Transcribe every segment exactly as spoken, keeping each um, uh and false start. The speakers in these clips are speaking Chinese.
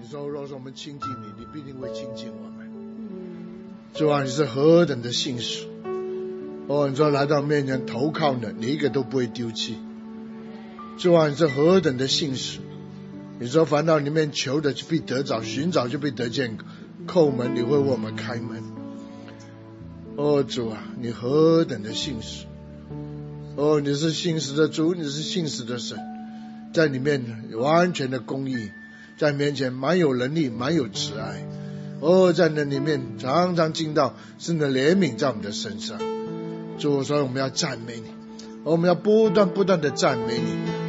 你说若是我们亲近你，你必定会亲近我们。主啊，你是何等的信实哦！你说来到面前投靠你，你一个都不会丢弃。主啊，你是何等的信实！你说凡到里面求的就必得着，寻找就必得见，叩门你会为我们开门。哦，主啊，你何等的信实！哦，你是信实的主，你是信实的神，在里面完全的公义，在面前蛮有能力，蛮有慈爱。哦，在那里面常常听到是你的怜悯在我们的身上。主，所以我们要赞美你，我们要不断不断的赞美你。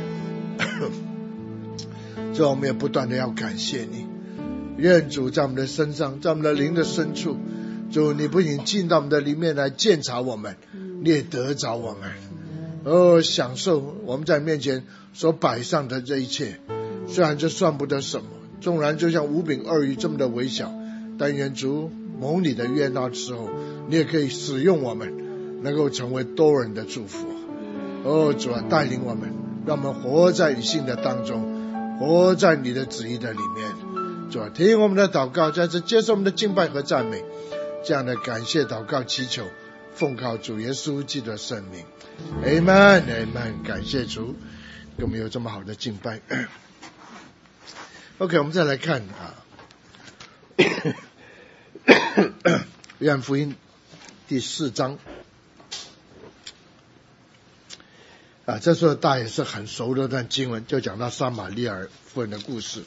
主，我们也不断的要感谢你。愿主在我们的身上，在我们的灵的深处，主你不仅进到我们的里面来鉴察我们，你也得着我们。哦，享受我们在面前所摆上的这一切，虽然这算不得什么，纵然就像五饼二鱼这么的微小，但愿主蒙你的悦纳之后，你也可以使用我们，能够成为多人的祝福。哦，主啊，带领我们，让我们活在你信的当中，活在你的旨意的里面。主啊，听我们的祷告，再次接受我们的敬拜和赞美，这样的感谢祷告祈求，奉靠主耶稣基督的圣名。 Amen Amen， 感谢主给我们有这么好的敬拜。OK， 我们再来看啊，约翰福音第四章啊，这时候大家也是很熟的段经文，就讲到撒玛利亚妇人的故事。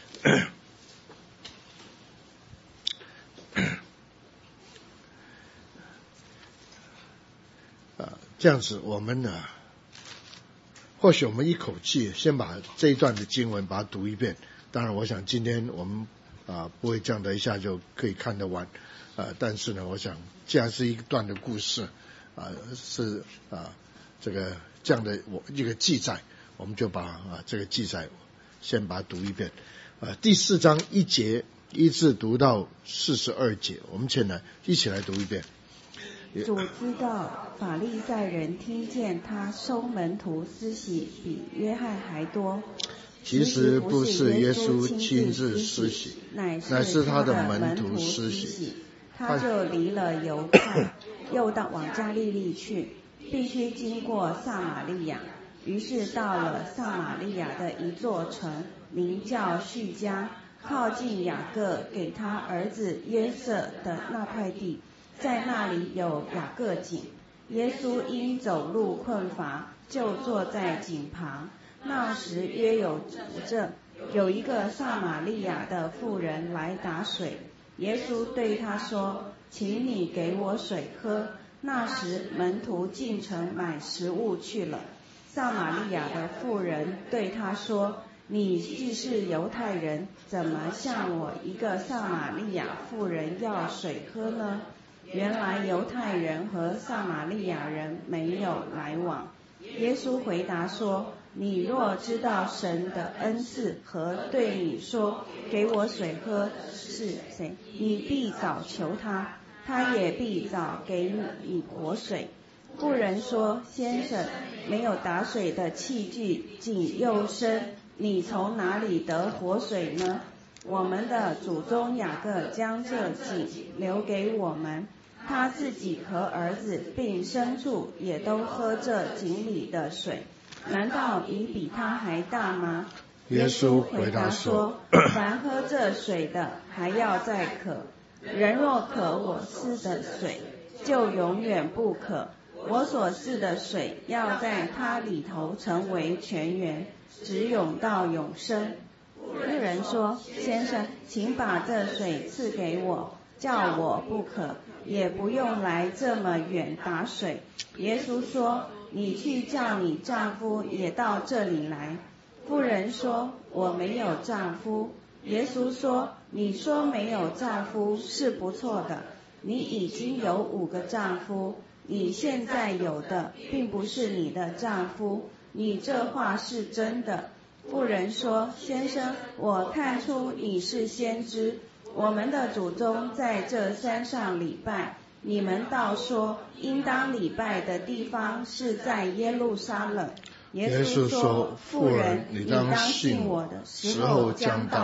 啊，这样子我们呢，或许我们一口气先把这一段的经文把它读一遍。当然，我想今天我们啊不会这样的一下就可以看得完，啊，但是呢，我想既然是一段的故事，啊是啊这个这样的我一个记载，我们就把啊这个记载先把它读一遍。啊，第四章一节一直读到四十二节，我们先来一起来读一遍。 主知道法利赛人听见他收门徒施洗比约翰还多， 其实不是耶稣亲自施洗， 乃是他的门徒施洗。 他就离了犹太，又到往加利利去，必须经过撒玛利亚。于是到了撒玛利亚的一座城，名叫叙加，靠近雅各给他儿子约瑟的那块地，在那里有雅各井。耶稣因走路困乏，就坐在井旁。那时约有午正，有一个撒玛利亚的妇人来打水。耶稣对他说：“请你给我水喝。”那时门徒进城买食物去了。撒玛利亚的妇人对他说：“你既是犹太人，怎么向我一个撒玛利亚妇人要水喝呢？”原来犹太人和撒玛利亚人没有来往。耶稣回答说：“你若知道神的恩赐和对你说给我水喝是谁，你必早求他，他也必早给你活水。”妇人说：“先生，没有打水的器具，井又深，你从哪里得活水呢？我们的祖宗雅各将这井留给我们，他自己和儿子并牲畜也都喝这井里的水，难道你比他还大吗？” 耶稣回答说：“ 凡喝这水的还要再渴，人若渴我赐的水，就永远不渴。我所赐的水要在它里头成为泉源，直涌到永生。”妇人说：“先生，请把这水赐给我，叫我不渴，也不用来这么远打水。”耶稣说：“你去叫你丈夫也到这里来。”妇人说：“我没有丈夫。”耶稣说：“你说没有丈夫是不错的，你已经有五个丈夫，你现在有的并不是你的丈夫，你这话是真的。”妇人说：“先生，我看出你是先知。我们的祖宗在这山上礼拜，你们倒说应当礼拜的地方是在耶路撒冷。”耶稣说：“妇人，你当信我的时候将到，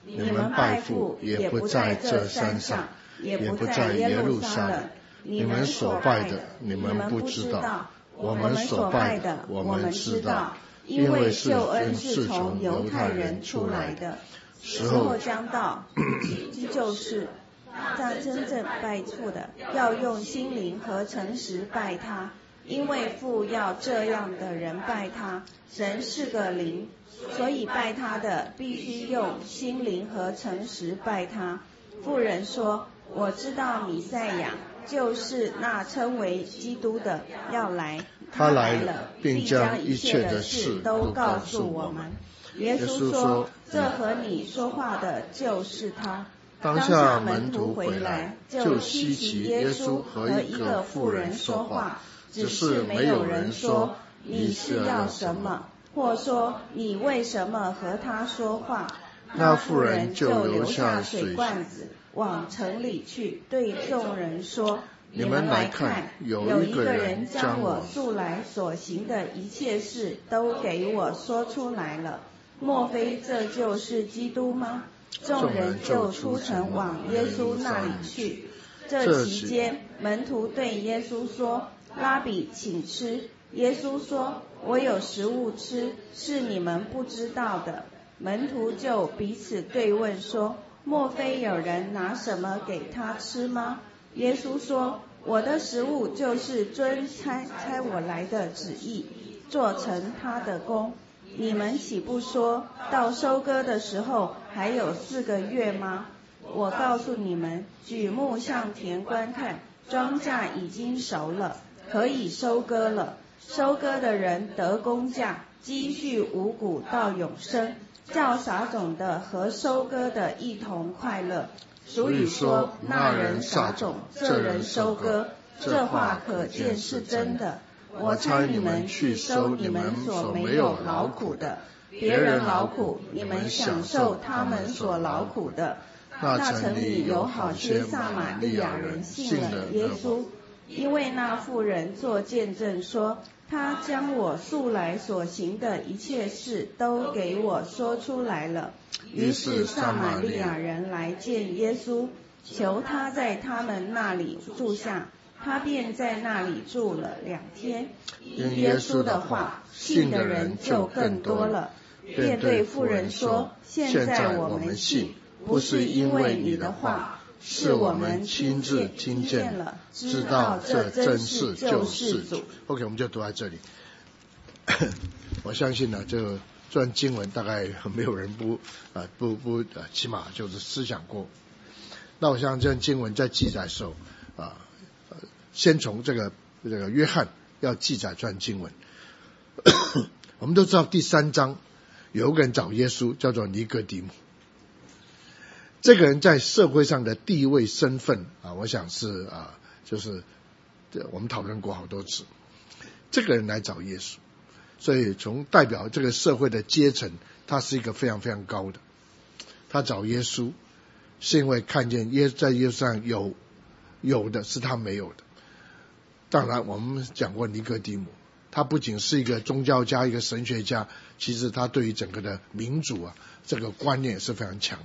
你们拜父也不在这山上，也不在耶路撒冷。你们所拜的，你们不知道；我们所拜的，我们知道。因为救恩是从犹太人出来的，时候将到，就是在真正拜父的，要用心灵和诚实拜他，因为父要这样的人拜他。神是个灵，所以拜他的必须用心灵和诚实拜他。妇人说：我知道弥赛亚，就是那称为基督的要来， 他来了，并将一切的事都告诉我们。 耶稣说：这和你说话的就是他。 当下门徒回来，就稀奇耶稣和一个妇人说话，只是没有人说你是要什么，或说你为什么和他说话。 那妇人就留下水罐子，往城里去，对众人说： 你们来看， 有一个人将我我素来所行的一切事都给我说出来了，莫非这就是基督吗？众人就出城往耶稣那里去。这期间，门徒对耶稣说：拉比，请吃。耶稣说：我有食物吃，是你们不知道的。门徒就彼此对问说：莫非有人拿什么给他吃吗？耶稣说：我的食物就是遵差差我来的旨意，做成他的工。你们岂不说，到收割的时候还有四个月吗？我告诉你们，举目向田观看，庄稼已经熟了，可以收割了。收割的人得工价，积蓄五谷到永生，叫撒种的和收割的一同快乐。俗语说：那人撒种，这人收割。这话可见是真的。我差你们去收你们所没有劳苦的，别人劳苦，你们享受他们所劳苦的。那城里有好些撒玛利亚人信了耶稣，因为那妇人作见证说：他将我素来所行的一切事都给我说出来了。于是撒玛利亚人来见耶稣，求他在他们那里住下。他便在那里住了两天。因耶稣的话，信的人就更多了，便对妇人说：现在我们信，不是因为你的话，是我们亲自听见了，知道这真是救世主。 OK， 我们就读在这里。我相信呢，这个这段经文大概没有人不啊不不呃，起码就是思想过。那我想这段经文在记载的时候啊，先从这个这个约翰要记载这段经文。我们都知道第三章有个人找耶稣，叫做尼哥底母。这个人在社会上的地位身份啊，我想是啊，就是我们讨论过好多次。这个人来找耶稣，所以从代表这个社会的阶层，他是一个非常非常高的。他找耶稣是因为看见耶在耶稣上有有的是他没有的。当然我们讲过尼哥底母，他不仅是一个宗教家，一个神学家，其实他对于整个的民主啊这个观念是非常强。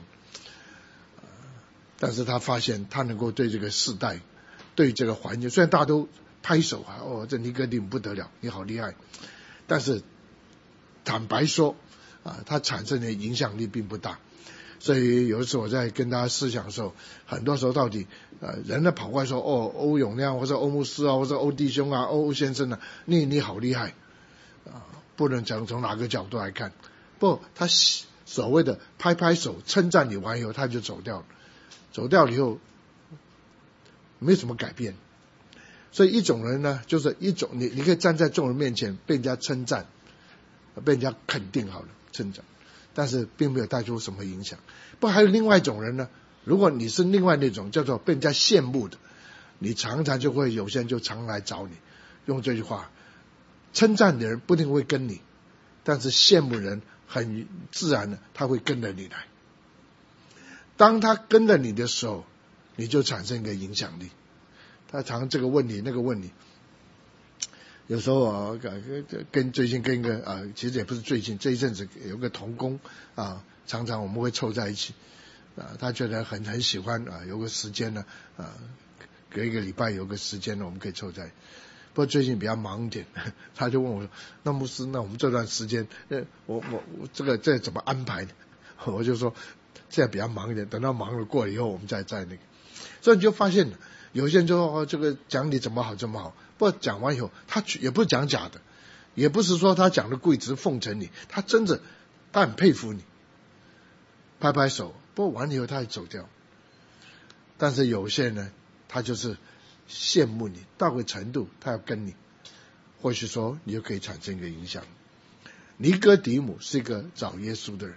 但是他发现他能够对这个世代，对这个环境，虽然大家都拍手啊，哦，这尼哥底母不得了，你好厉害，但是坦白说啊，他产生的影响力并不大。所以有一次我在跟大家思想的时候，很多时候到底呃人呢跑过来说，哦，欧永亮或者欧牧师啊，或者欧弟兄啊，欧先生啊，你你好厉害啊，不能讲从哪个角度来看。不，他所谓的拍拍手称赞你完以后，他就走掉了。走掉了以后没什么改变。所以一种人呢，就是一种你你可以站在众人面前被人家称赞，被人家肯定好了称赞，但是并没有带出什么影响。不，还有另外一种人呢，如果你是另外那种叫做被人家羡慕的，你常常就会有些人就常来找你，用这句话，称赞的人不一定会跟你，但是羡慕人很自然的他会跟着你来。当他跟着你的时候，你就产生一个影响力。他常这个问你那个问你，有时候啊，跟最近跟一个啊，其实也不是最近，这一阵子有个同工啊，常常我们会凑在一起啊，他觉得很很喜欢啊，有个时间呢啊，隔一个礼拜有个时间呢，我们可以凑在。不过最近比较忙一点，他就问我说：“那牧师，那我们这段时间，呃，我我我这个这怎么安排呢？”我就说现在比较忙一点，等到忙了过了以后，我们再再那个。所以你就发现有些人就说、哦、这个讲你怎么好怎么好，不过讲完以后，他也不是讲假的，也不是说他讲的故意只是奉承你，他真的他很佩服你，拍拍手。不过完了以后他也走掉。但是有些人呢，他就是羡慕你到个程度，他要跟你，或许说你就可以产生一个影响。尼哥底母是一个找耶稣的人，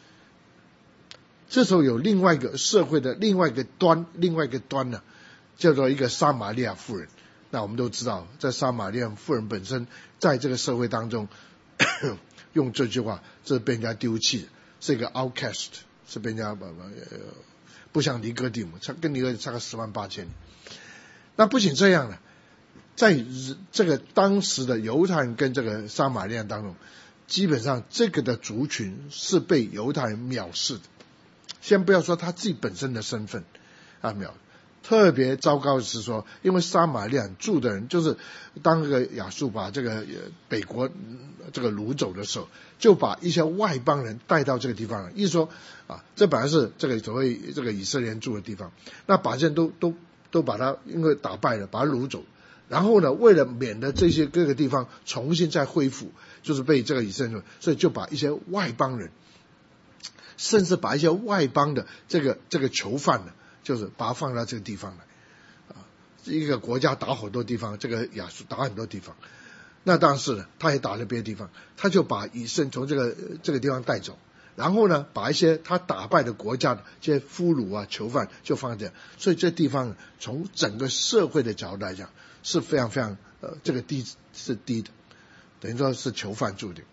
这时候有另外一个社会的另外一个端，另外一个端呢，叫做一个撒玛利亚妇人。那我们都知道，在撒玛利亚妇人本身在这个社会当中用这句话，这是被人家丢弃的，是一个 outcast， 是被人家不不像尼哥底母，跟尼哥差个十万八千。那不仅这样了，在这个当时的犹太人跟这个撒玛利亚当中，基本上这个的族群是被犹太人藐视的。先不要说他自己本身的身份啊，藐特别糟糕的是说，因为撒玛利亚住的人，就是当这个亚述把这个北国这个掳走的时候，就把一些外邦人带到这个地方来。意思说啊，这本来是这个所谓这个以色列人住的地方，那把这都都都把他因为打败了，把他掳走。然后呢，为了免得这些各个地方重新再恢复，就是被这个以色列人，所以就把一些外邦人，甚至把一些外邦的这个这个囚犯呢，就是把它放到这个地方来。啊，一个国家打很多地方，这个亚述打很多地方，那当时呢，他也打了别的地方，他就把以色列从这个这个地方带走。然后呢，把一些他打败的国家的这些俘虏啊、囚犯就放这样，所以这地方从整个社会的角度来讲是非常非常呃这个低是低的，等于说是囚犯住的。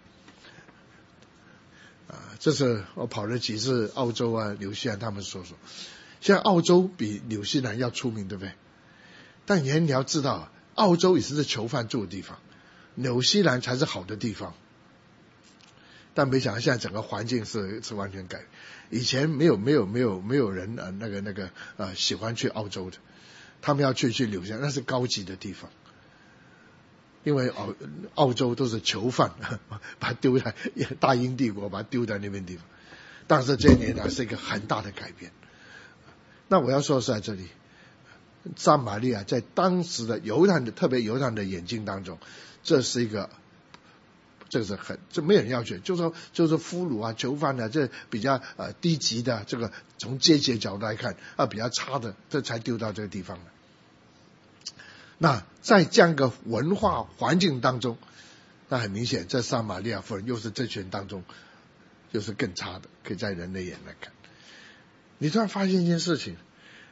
啊，这是我跑了几次澳洲啊、纽西兰，他们说说，现在澳洲比纽西兰要出名，对不对？但也你要知道，澳洲也是囚犯住的地方，纽西兰才是好的地方。但没想到现在整个环境是是完全改，以前没有没有没有没有人呃那个那个呃喜欢去澳洲的，他们要去去纽西兰，那是高级的地方，因为澳澳洲都是囚犯，把他丢在大英帝国，把他丢在那边地方。但是这一年来是一个很大的改变。那我要说的是在这里，撒玛利亚在当时的犹太人，特别犹太人的眼睛当中，这是一个。这个是很，这没有人要去，就是说，就是俘虏啊、囚犯啊，这比较呃低级的，这个从阶级角度来看啊比较差的，这才丢到这个地方来。那在这样一个文化环境当中，那很明显，这撒玛利亚妇人又是这群当中又是更差的，可以在人的眼来看。你突然发现一件事情，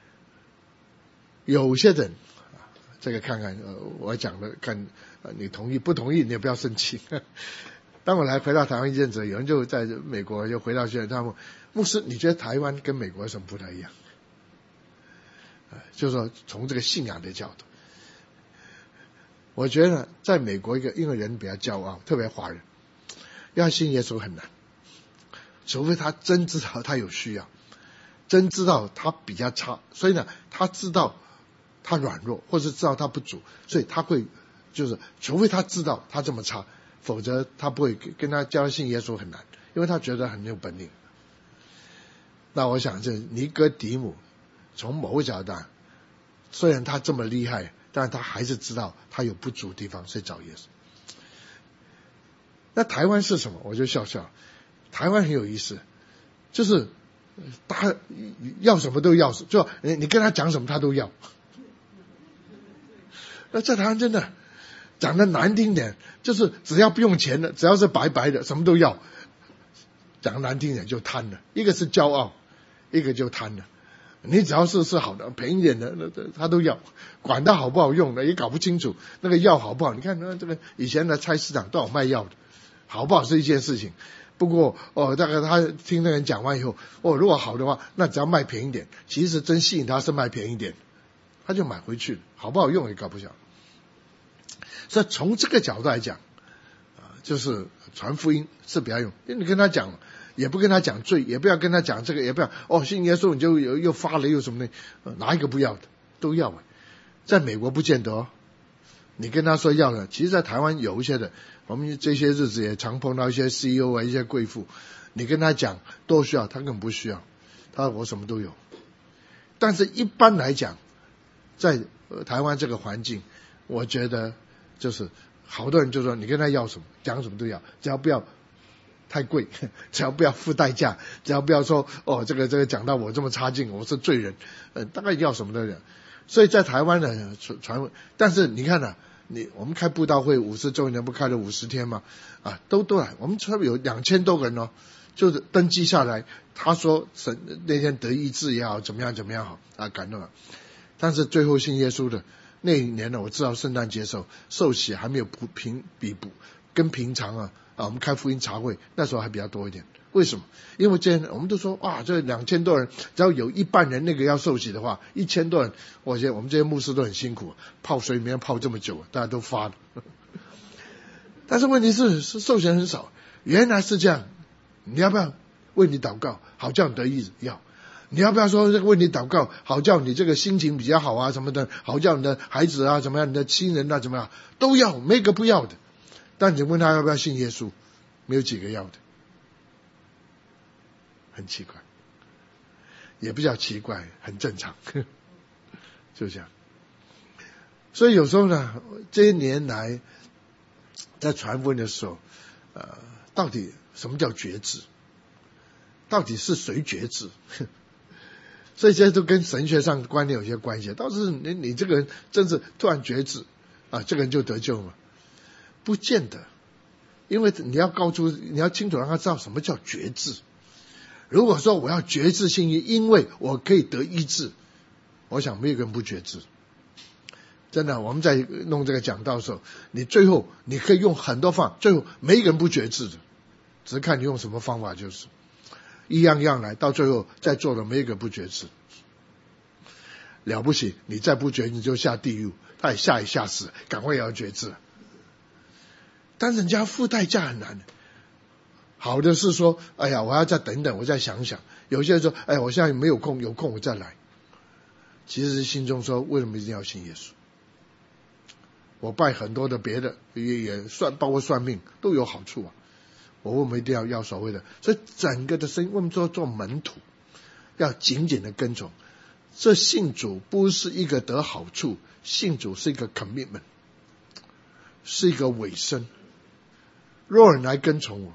有些人。这个看看，呃，我讲的看，呃，你同意不同意？你也不要生气。当我来回到台湾一阵子，有人就在美国就回到现在，他们牧师，你觉得台湾跟美国有什么不太一样？呃，就是说从这个信仰的角度，我觉得在美国一个因为人比较骄傲，特别华人，要信耶稣很难，除非他真知道他有需要，真知道他比较差，所以呢，他知道。他软弱，或是知道他不足，所以他会就是除非他知道他这么差，否则他不会跟他教信耶稣很难，因为他觉得很有本领。那我想这尼哥底母从某个角度，虽然他这么厉害，但他还是知道他有不足的地方，所以找耶稣。那台湾是什么？我就笑笑。台湾很有意思，就是他要什么都要，就你跟他讲什么他都要。那在台湾真的讲的难听点，就是只要不用钱的，只要是白白的，什么都要。讲难听点就贪了，一个是骄傲，一个就贪了。你只要是是好的，便宜点的，那他都要，管它好不好用的也搞不清楚。那个药好不好？你看那这个以前的菜市场都有卖药的，好不好是一件事情。不过哦，大概他听那个人讲完以后，哦，如果好的话，那只要卖便宜点。其实真吸引他是卖便宜点，他就买回去了，好不好用也搞不晓。所以从这个角度来讲，啊，就是传福音是比较用，因为你跟他讲， 也不跟他讲罪，也不要跟他讲这个，也不要哦信耶稣你就又又发了又什么的，呃、哪一个不要的都要。在美国不见得哦，你跟他说要了，其实在台湾有一些的，我们这些日子也常碰到一些 C E O 啊，一些贵妇，你跟他讲都需要，他根本不需要，他说我什么都有。但是一般来讲，在、呃、台湾这个环境，我觉得就是好多人就说你跟他要什么讲什么都要，只要不要太贵，只要不要付代价，只要不要说哦这个这个讲到我这么差劲，我是罪人，呃大概要什么都有。所以在台湾呢传，但是你看啊，你我们开布道会五十周年不开了五十天吗？啊都都来，我们差不多有两千多个人哦，就是登记下来，他说神那天得医治也好，怎么样怎么样好啊感动了。但是最后信耶稣的那一年呢，我知道圣诞节时候受洗还没有补平比补，跟平常啊啊我们开福音茶会那时候还比较多一点。为什么？因为这我们都说哇，这两千多人，只要有一半人那个要受洗的话，一千多人，我觉得我们这些牧师都很辛苦，泡水里面泡这么久，大家都发了。但是问题是，是受洗人很少，原来是这样。你要不要为你祷告，好叫你得医治？要。你要不要说这个为你祷告，好叫你这个心情比较好啊什么的，好叫你的孩子啊怎么样，你的亲人啊怎么样，都要，没个不要的。但你问他要不要信耶稣，没有几个要的。很奇怪，也不叫奇怪，很正常，就这样。所以有时候呢，这些年来在传福音的时候，呃，到底什么叫觉知？到底是谁觉知？所以这些都跟神学上的观念有些关系。倒是你你这个人真是突然觉知啊，这个人就得救吗？不见得，因为你要告诉你要清楚让他知道什么叫觉知。如果说我要觉知信心，因为我可以得医治，我想没有人不觉知。真的，我们在弄这个讲道的时候，你最后你可以用很多方法，最后没一个人不觉知的，只是看你用什么方法，就是一样一样来，到最后在座的没一个不觉知。了不起，你再不觉知你就下地狱，他也下也下死，赶快也要觉知。但是人家付代价很难的。好的是说，哎呀，我要再等等，我再想想。有些人说，哎，我现在没有空，有空我再来。其实心中说，为什么一定要信耶稣？我拜很多的别的，也也算，包括算命都有好处啊。我为什么一定要要所谓的？所以整个的生意，我们说做门徒，要紧紧的跟从。这信主不是一个得好处，信主是一个 commitment， 是一个委身。若人来跟从我。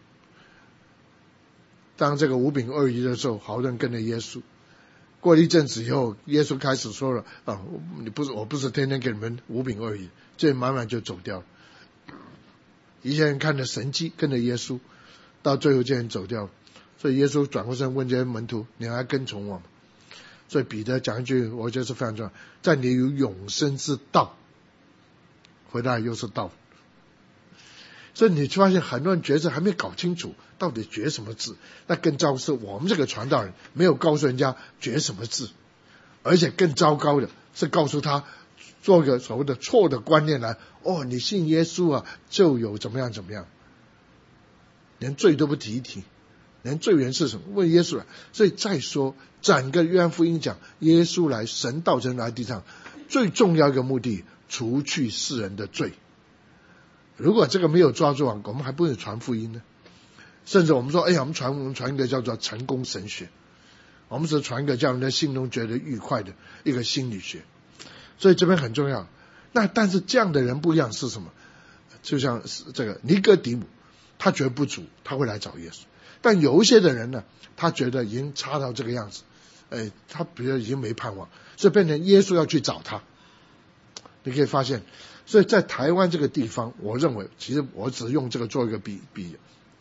当这个五饼二鱼的时候，好多人跟着耶稣。过了一阵子以后，耶稣开始说了啊，你不是我不是天天给你们五饼二鱼，这慢慢就走掉了。一些人看着神迹跟着耶稣，到最后这人走掉了。所以耶稣转过身问这些门徒：“你还跟从我吗？”所以彼得讲一句，我觉得是非常重要：在你有永生之道。回来又是道。所以你发现很多人觉知还没搞清楚到底觉什么字，那更糟是我们这个传道人没有告诉人家觉什么字，而且更糟糕的是告诉他做个所谓的错的观念来，哦，你信耶稣啊就有怎么样怎么样，连罪都不提一提，连罪人是什么问耶稣来。所以再说整个约翰福音讲耶稣来，神道成来地上最重要一个目的，除去世人的罪。如果这个没有抓住啊，我们还不能传福音呢。甚至我们说，哎呀，我们传我们传一个叫做成功神学，我们是传一个叫人的心中觉得愉快的一个心理学。所以这边很重要。那但是这样的人不一样是什么？就像这个尼哥底母，他觉得不足，他会来找耶稣。但有一些的人呢，他觉得已经差到这个样子，哎，他比如已经没盼望，所以变成耶稣要去找他。你可以发现，所以在台湾这个地方，我认为其实我只用这个做一个比比，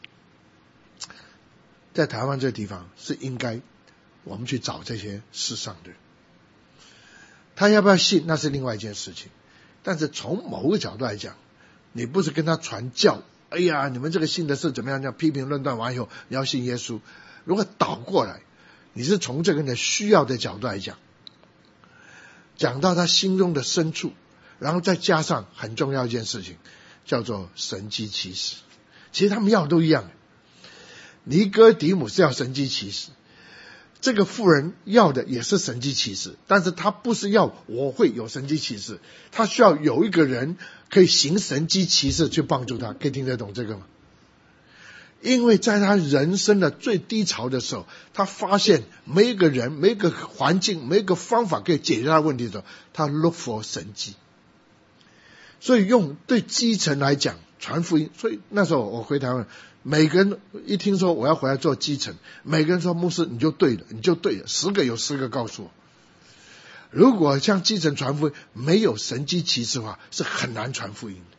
在台湾这个地方是应该我们去找这些世上的人，他要不要信那是另外一件事情。但是从某个角度来讲，你不是跟他传教，哎呀，你们这个信的是怎么样，这样批评论断完以后你要信耶稣。如果倒过来，你是从这个人的需要的角度来讲，讲到他心中的深处，然后再加上很重要一件事情，叫做神迹奇事。其实他们要的都一样。 尼哥底母是要神迹奇事，这个妇人要的也是神迹奇事，但是他不是要我会有神迹奇事，他需要有一个人可以行神迹奇事去帮助他。可以听得懂这个吗？因为在他人生的最低潮的时候，他发现没一个人、没一个环境、没一个方法可以解决他问题的时候，他 look for 神迹。所以用对基层来讲传福音，所以那时候我回台湾，每个人一听说我要回来做基层，每个人说牧师你就对了，你就对了，十个有十个告诉我，如果像基层传福音没有神迹奇事的话，是很难传福音的。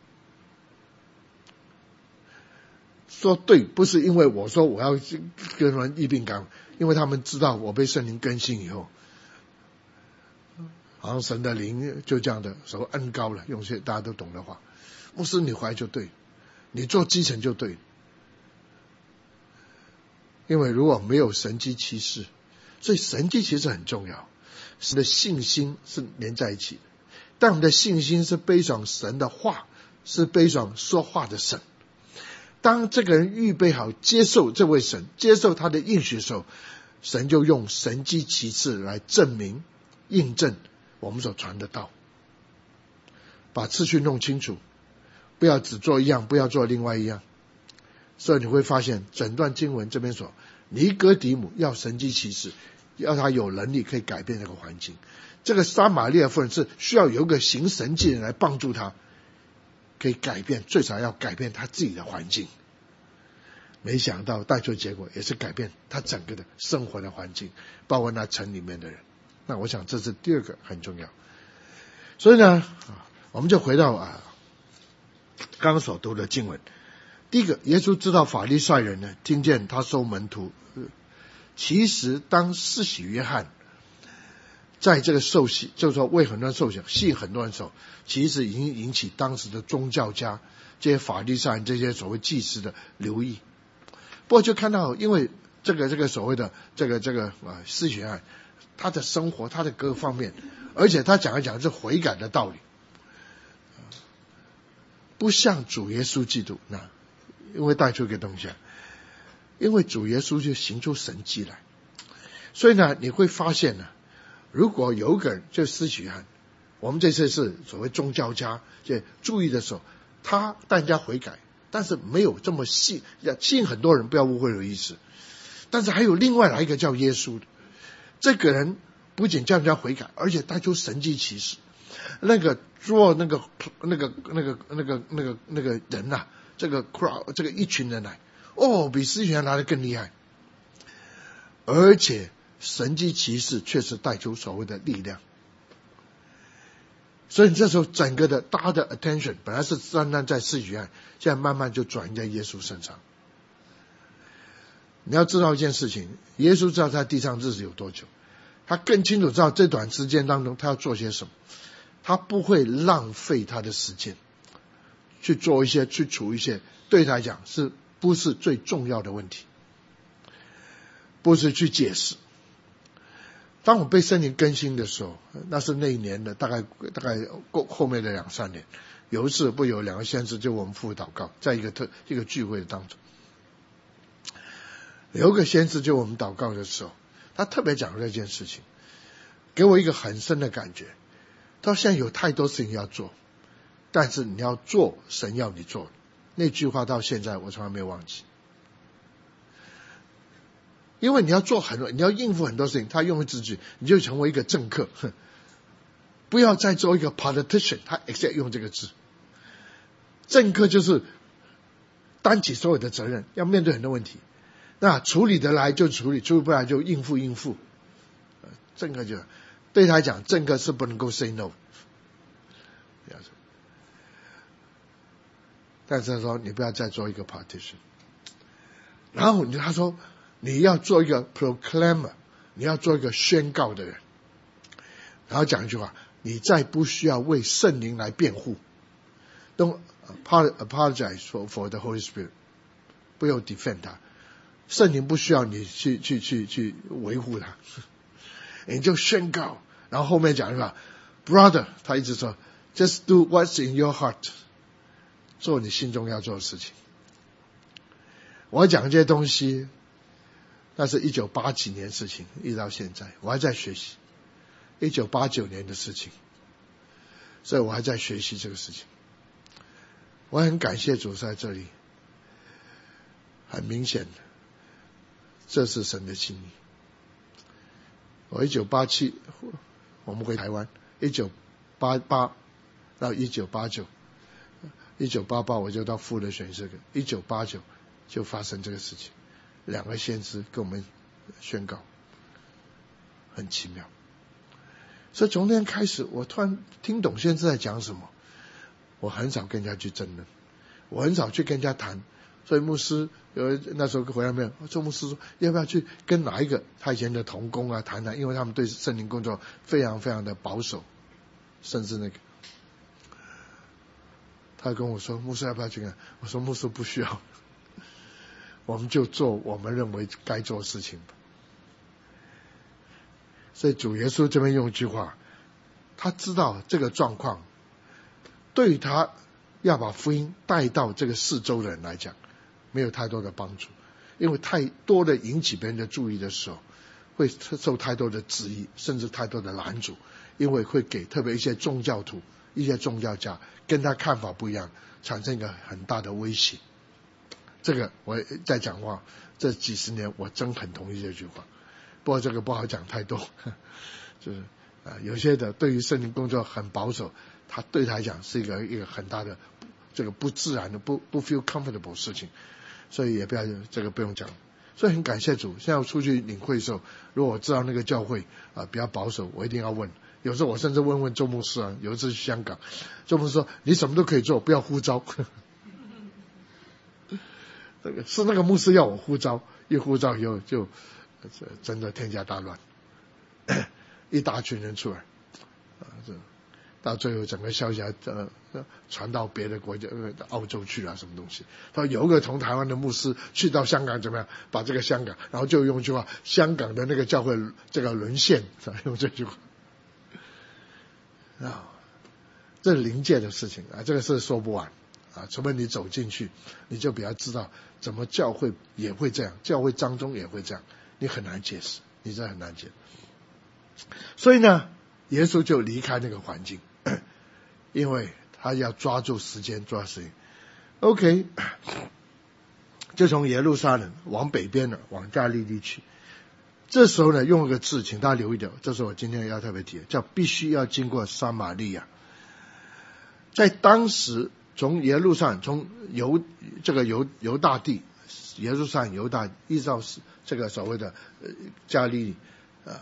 说对，不是因为我说我要跟人疫病赶，因为他们知道我被圣灵更新以后，好像神的灵就这样的手恩高了，用些大家都懂的话，牧师你回来就对，你做基层就对。因为如果没有神迹奇事，所以神迹其实很重要，神的信心是连在一起的，但我们的信心是背上神的话，是背上说话的神。当这个人预备好接受这位神，接受他的应许的时候，神就用神迹奇事来证明印证我们所传的道。把次序弄清楚，不要只做一样，不要做另外一样。所以你会发现整段经文这边说，尼哥底母要神迹奇事，要他有能力可以改变这个环境。这个撒玛利亚妇人是需要有一个行神迹的人来帮助他，可以改变，最少要改变他自己的环境。没想到带出结果也是改变他整个的生活的环境，包括那城里面的人。那我想这是第二个很重要。所以呢，我们就回到啊刚刚所读的经文。第一个，耶稣知道法利赛人呢听见他收门徒，其实当施洗约翰在这个受洗，就是说为很多人受洗，吸引很多人的时候，其实已经引起当时的宗教家、这些法利赛人、这些所谓祭司的留意。不过就看到，因为这个这个所谓的这个这个啊施洗约翰，他的生活，他的各方面，而且他讲一讲是悔改的道理，不像主耶稣基督那。因为带出一个东西，因为主耶稣就行出神迹来，所以呢，你会发现呢，如果有一个人就施洗约翰，我们这次是所谓宗教家，就注意的时候，他带人家悔改，但是没有这么细，吸引很多人，不要误会的意思。但是还有另外来一个叫耶稣的，这个人不仅叫人家悔改，而且带出神迹奇事。那个做那个那个那个那个那个那个人呐、啊。这个 crowd 这个一群人来，哦，比施洗约翰来的更厉害，而且神迹奇事确实带出所谓的力量。所以这时候整个的大家的 attention 本来是单单在施洗约翰，现在慢慢就转移在耶稣身上。你要知道一件事情，耶稣知道他地上日子有多久，他更清楚知道这短时间当中他要做些什么，他不会浪费他的时间去做一些去处一些对他来讲是不是最重要的问题，不是去解释。当我被圣灵更新的时候，那是那一年的大概大概后面的两三年，有一次不有两个先知就我们父祷告，在一个特一个聚会当中，有一个先知就我们祷告的时候，他特别讲这件事情，给我一个很深的感觉。他说现在有太多事情要做，但是你要做神要你做，那句话到现在我从来没有忘记。因为你要做很多，你要应付很多事情，他用一字句，你就成为一个政客，不要再做一个 politician， 他 exact 用这个字。政客就是担起所有的责任，要面对很多问题，那处理得来就处理，处理不来就应付应付。政客就对他讲，政客是不能够 say no。但是他说你不要再做一个 partition， 然后他说你要做一个 proclaimer， 你要做一个宣告的人，然后讲一句话，你再不需要为圣灵来辩护， Don't apologize for, for the Holy Spirit， 不要 defend 他，圣灵不需要你去去去去维护他，你就宣告。然后后面讲一句话 brother， 他一直说 just do what's in your heart，做你心中要做的事情。我讲这些东西那是一九八几年的事情，一直到现在我还在学习。一九八九年的事情，所以我还在学习这个事情。我很感谢主在这里，很明显的，这是神的心意。我一九八七我们回台湾，一九八八到一九八九，一九八八我就到富勒选这个，一九八九就发生这个事情，两个先知跟我们宣告，很奇妙。所以从那天开始，我突然听懂先知在讲什么。我很少跟人家去争论，我很少去跟人家谈。所以牧师有那时候回来没有，周牧师说要不要去跟哪一个他以前的同工啊谈谈，因为他们对圣灵工作非常非常的保守，甚至那个他跟我说牧师要不要去看？我说牧师不需要，我们就做我们认为该做的事情吧。所以主耶稣这边用一句话，他知道这个状况对于他要把福音带到这个四周的人来讲没有太多的帮助，因为太多的引起别人的注意的时候会受太多的质疑，甚至太多的拦阻，因为会给特别一些宗教徒一些宗教家跟他看法不一样，产生一个很大的威胁。这个我在讲话这几十年我真很同意这句话，不过这个不好讲太多，就是啊，有些的对于圣灵工作很保守，他对他来讲是一个一个很大的这个不自然的不不 feel comfortable 事情，所以也不要这个不用讲。所以很感谢主，现在我出去领会的时候，如果我知道那个教会啊比较保守，我一定要问。有时候我甚至问问周牧师啊，有一次去香港，周牧师说你什么都可以做，不要呼召。这个是那个牧师要我呼召，一呼召以后就真的天下大乱，一大群人出来，啊，这到最后整个消息还呃传到别的国家，呃澳洲去了什么东西。他说有一个从台湾的牧师去到香港怎么样，把这个香港，然后就用一句话，香港的那个教会这个沦陷，用这句话啊，这是灵界的事情啊，这个事说不完啊，除非你走进去，你就比较知道怎么教会也会这样，教会当中也会这样，你很难解释，你真的很难解释。所以呢，耶稣就离开那个环境，因为他要抓住时间，抓时间。OK， 就从耶路撒冷往北边了，往加利利去。这时候呢，用一个字，请大家留意点，这是我今天要特别提的，叫必须要经过撒玛利亚。在当时，从耶路撒冷，从犹这个犹犹大地，耶路撒冷犹大，一直到这个所谓的呃加利利啊。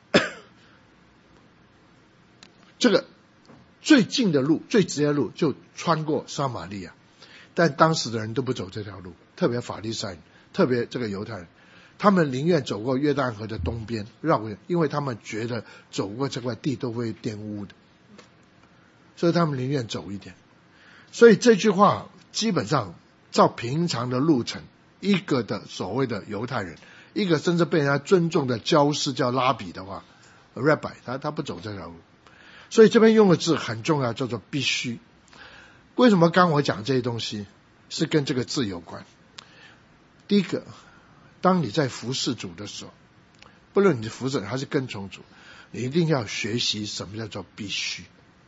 这个最近的路，最直接的路就穿过撒玛利亚，但当时的人都不走这条路，特别法利赛人，特别这个犹太人，他们宁愿走过约旦河的东边绕过，因为他们觉得走过这块地都会玷污的，所以他们宁愿走一点。所以这句话基本上照平常的路程，一个的所谓的犹太人，一个甚至被人家尊重的教师叫拉比的话 Rabbi， 他他不走这条路。所以这边用的字很重要，叫做必须。为什么刚我讲这些东西是跟这个字有关？第一个，当你在服侍主的时候，不论你是服侍还是跟从主，你一定要学习什么叫做必须。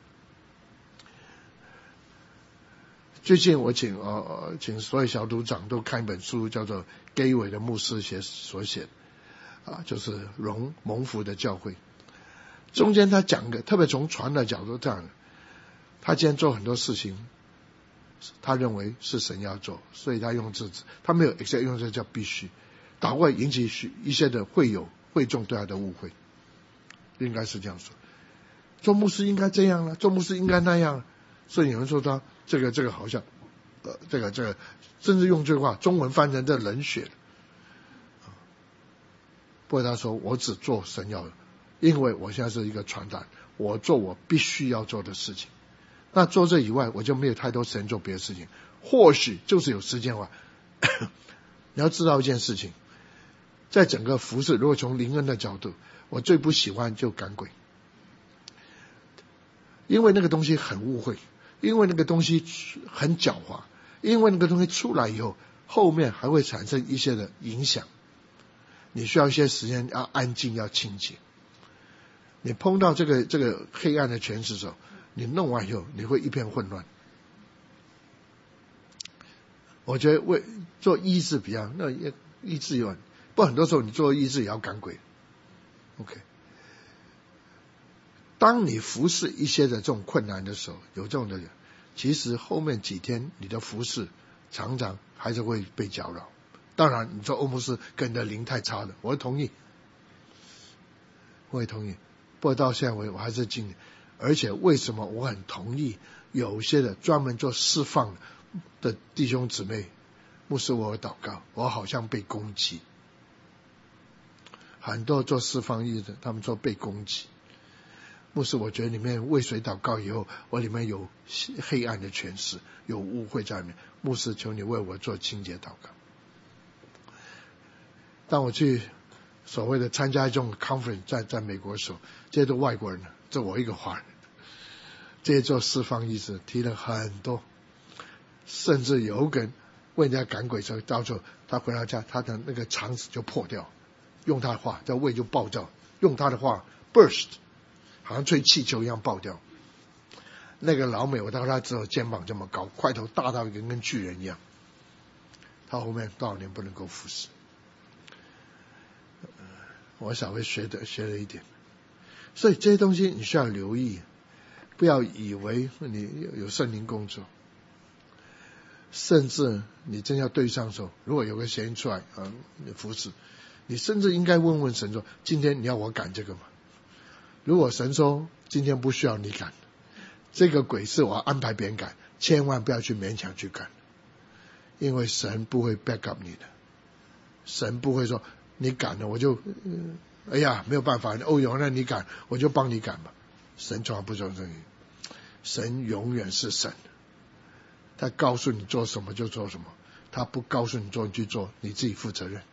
最近我请呃请所有小组长都看一本书，叫做 Gateway 的牧师写所写的啊，就是荣蒙福的教会。中间他讲的，特别从传的角度这样的，他今天做很多事情，他认为是神要做，所以他用这字，他没有 exact 用这叫必须，倒会引起一些的会友会众对他的误会，应该是这样说。做牧师应该这样了，做牧师应该那样了，所以有人说他这个这个好像，呃，这个这个，甚至用这句话中文翻成这冷血。不过他说我只做神要的。因为我现在是一个传达，我做我必须要做的事情，那做这以外我就没有太多时间做别的事情，或许就是有时间话你要知道一件事情，在整个服事，如果从灵恩的角度，我最不喜欢就赶鬼，因为那个东西很污秽，因为那个东西很狡猾，因为那个东西出来以后后面还会产生一些的影响， 你需要一些时间，要安静，要清洁。你碰到这个这个黑暗的权势的时候，你弄完以后，你会一片混乱。我觉得为做医治比较，那医治有，不很多时候你做医治也要赶鬼。OK， 当你服侍一些的这种困难的时候，有这种的人，其实后面几天你的服侍常常还是会被搅扰。当然，你说欧姆斯跟你的灵太差了，我会同意，我会同意。不过到现在为止我还是尽力。而且为什么我很同意有些的专门做释放的弟兄姊妹，牧师我祷告，我好像被攻击。很多做释放意的，他们说被攻击。牧师，我觉得里面为谁祷告以后，我里面有黑暗的权势，有污秽在里面。牧师，求你为我做清洁祷告。当我去所谓的参加这种 conference 在在美国的时候，这些都外国人，这我一个华人，这些做释放意思提了很多，甚至有个人为人家赶鬼的时候，到时候他回到家，他的那个肠子就破掉，用他的话，这胃就爆掉，用他的话 burst， 好像吹气球一样爆掉。那个老美，我到他只有肩膀这么高，块头大到一个跟巨人一样，他后面多少年不能够服侍。我稍微学的学了一点，所以这些东西你需要留意，不要以为你有圣灵工作，甚至你真要对上的时候，如果有个嫌疑出来啊、呃，服侍，你甚至应该问问神说：今天你要我赶这个吗？如果神说今天不需要你赶，这个鬼是我安排别人赶，千万不要去勉强去赶，因为神不会 back up 你的，神不会说。你赶了我就，哎呀没有办法，哦哟，那你赶我就帮你赶吧。神从来不做这个，神永远是神，他告诉你做什么就做什么，他不告诉你做你去做，你自己负责任。